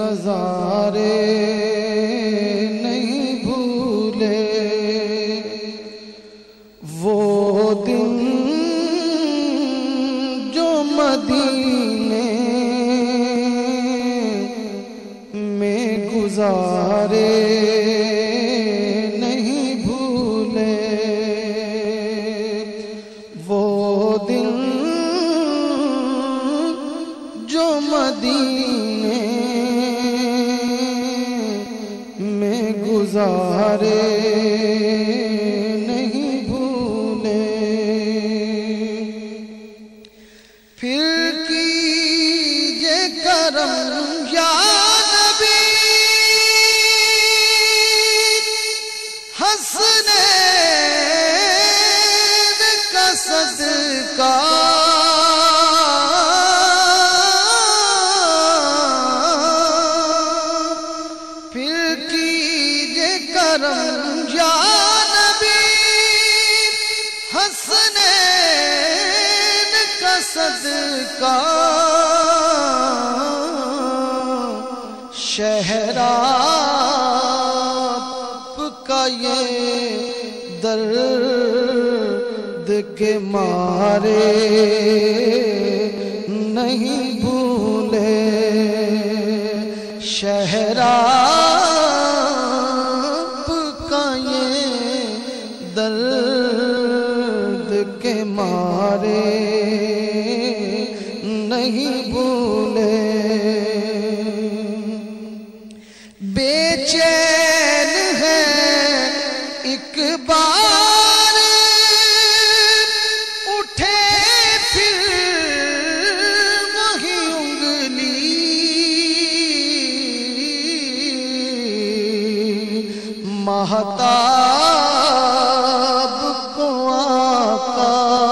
نظارے نہیں بھولے، وہ دن جو مدینے میں گزارے نہیں بھولے، وہ دن جو مدینے میں گزارے نہیں بھولے۔ پھر کیجے کرم یا نبی حسنین کا صدقہ، پھر کیجے کرم یا نبی حسنین کا صدقہ، شہر آپ کا یہ درد کے مارے نہیں بھولے، شہر آپ کا یہ درد کے مارے نہیں بھولے۔ بے چین ہے ایک بار اٹھے پھر وہی انگلی، مہتاب کو آقا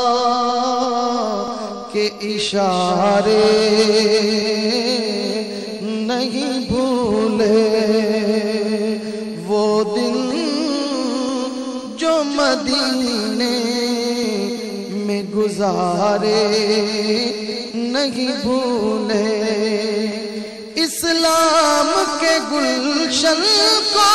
کے اشارے نہیں بھولے، وہ دن جو مدینے میں گزارے نہیں بھولے، اسلام کے گلشن کو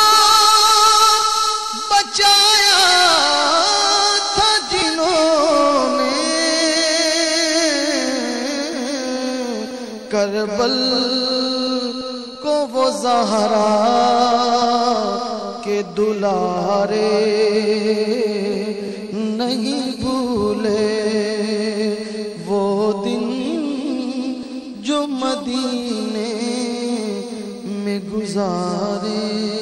بچایا تھا جنہوں نے، کربل کو وہ زہرا کے دلارے نہیں بھولے، وہ دن جو مدینے میں گزارے